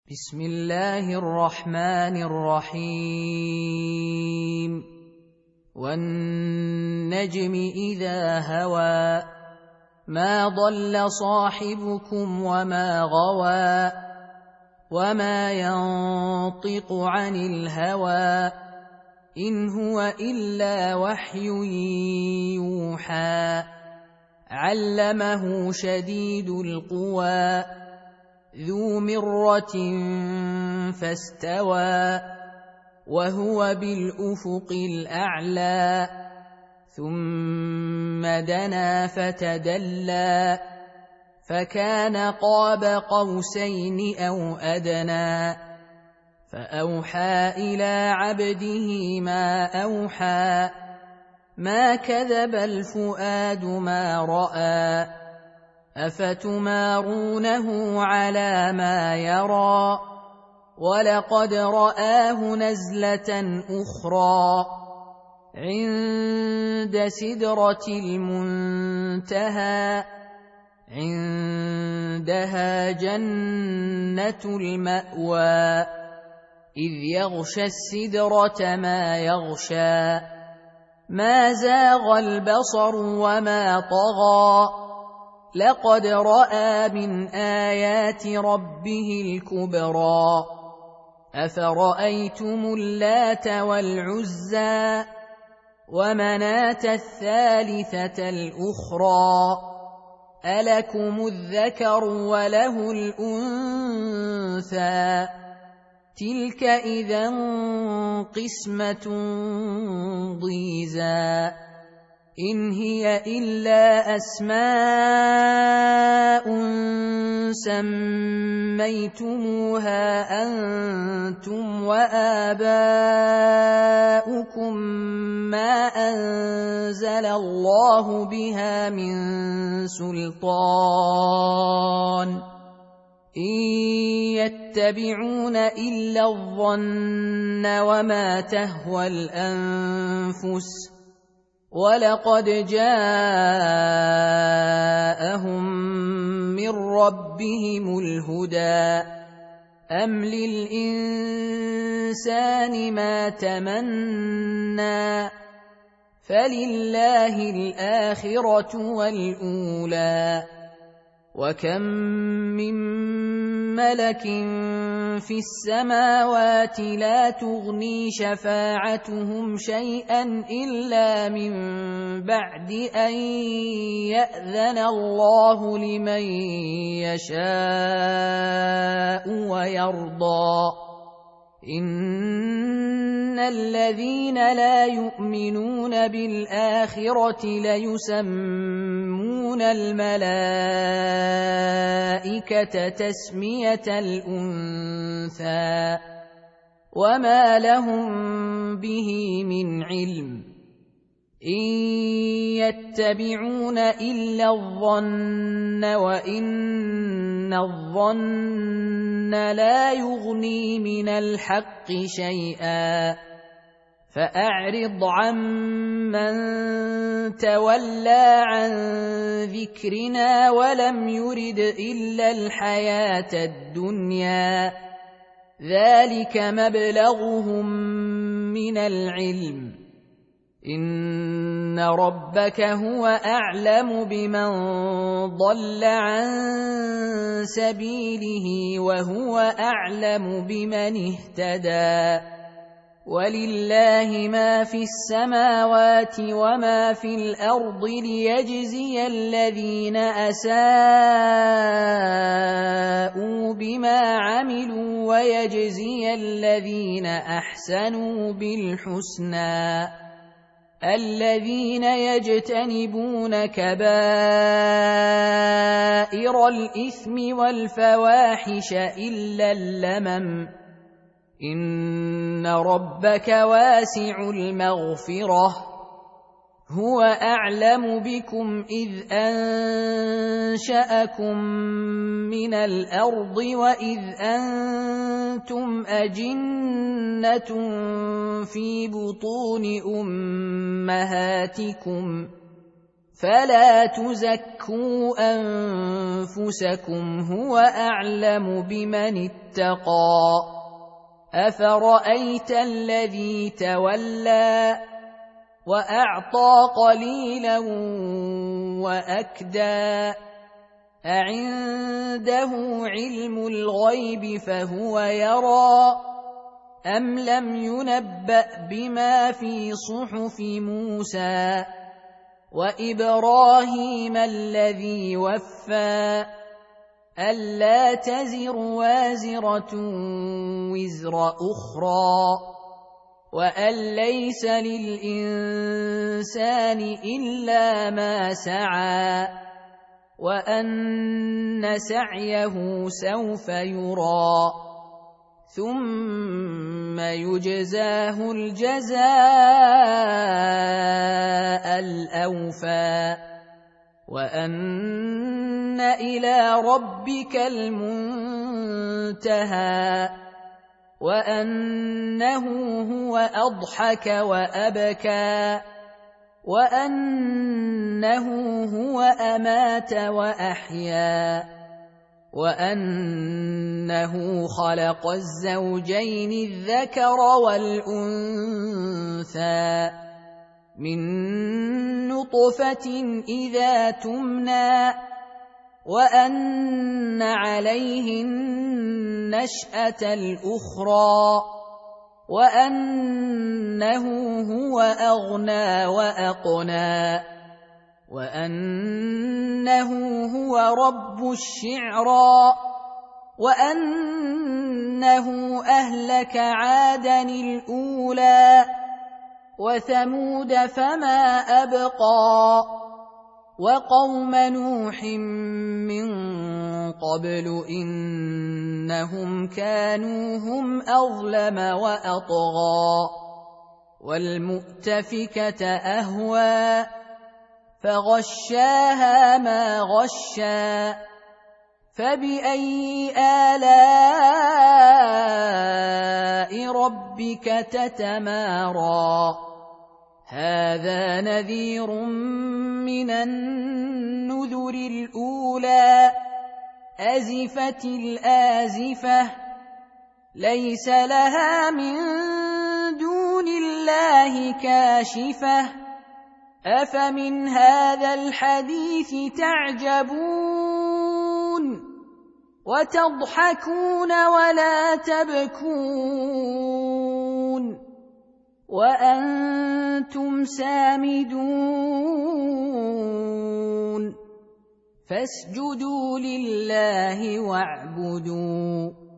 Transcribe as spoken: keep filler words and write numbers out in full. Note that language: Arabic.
بسم الله الرحمن الرحيم والنجم إذا هوى ما ضل صاحبكم وما غوى وما ينطق عن الهوى إن هو إلا وحي يوحى علمه شديد القوى ذو مرة فاستوى وهو بالأفق الأعلى ثم دنا فتدلى فكان قاب قوسين أو أدنى فأوحى إلى عبده ما أوحى ما كذب الفؤاد ما رأى أفتمارونه على ما يرى ولقد رآه نزلة أخرى عند سدرة المنتهى عندها جنة المأوى إذ يغشى السدرة ما يغشى ما زاغ البصر وما طغى لقد رأى من آيات ربه الكبرى أفرأيتم اللات والعزى ومناة الثالثة الأخرى ألكم الذكر وله الأنثى تلك إذا قسمة ضيزى إن هي إلا أسماء سميتموها أنتم وآباؤكم ما أنزل الله بها من سلطان إن يتبعون إلا الظن وما تهوى الأنفس ولقد جاءهم من ربهم الهدى أم للإنسان ما تمنى فلله الآخرة والأولى وكم من ملك في السماوات لا تغني شفاعتهم شيئا إلا من بعد أن يأذن الله لمن يشاء ويرضى إن الذين لا يؤمنون بالآخرة ليسمون الملائكة تسمية الأنثى وما لهم به من علم إن يتبعون إلا الظن وإن الظن لا يغني من الحق شيئا فأعرض عمن تولى عن ذكرنا ولم يرد إلا الحياة الدنيا ذلك مبلغهم من العلم إن ربك هو أعلم بمن ضل عن سبيله وهو أعلم بمن اهتدى ولله ما في السماوات وما في الأرض ليجزي الذين أساءوا بما عملوا ويجزي الذين أحسنوا بالحسنى الذين يجتنبون كبائر الإثم والفواحش إلا اللمم إن ربك واسع المغفرة هو أعلم بكم إذ أنشأكم من الأرض وإذ أنتم أجنة في بطون أمهاتكم فلا تزكوا أنفسكم هو أعلم بمن اتقى أفرأيت الذي تولى وأعطى قليلا وأكدى أعنده علم الغيب فهو يرى أم لم ينبأ بما في صحف موسى وإبراهيم الذي وفى ألا تزر وازرة وزر أخرى وأن ليس للإنسان إلا ما سعى وأن سعيه سوف يرى ثم يجزاه الجزاء الأوفى وأن إلى ربك المنتهى وأنه هو أضحك وأبكى وأنه هو أمات وأحيا وأنه خلق الزوجين الذكر والأنثى من نطفة إذا تمنى وأن عليه النشأة الأخرى وأنه هو أغنى وأقنى وأنه هو رب الشعرى وأنه أهلك عادا الأولى وثمود فما أبقى وقوم نوح من قبل إنهم كانوا هم أظلم وأطغى والمؤتفكة أهوى فغشاها ما غشى فبأي آلاء ربك تتمارى هذا نذير من النذر الأولى أزفت الآزفة ليس لها من دون الله كاشفة أفمن هذا الحديث تعجبون وتضحكون ولا تبكون وأنتم سامدون فاسجدوا لله واعبدوا